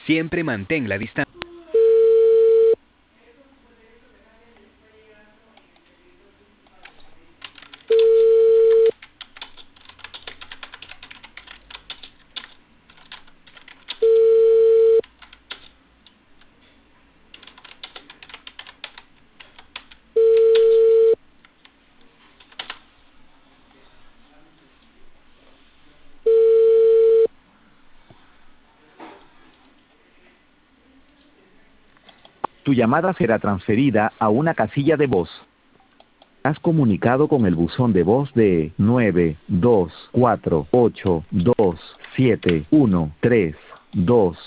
Siempre mantén la distancia. Tu llamada será transferida a una casilla de voz. Has comunicado con el buzón de voz de 924827132.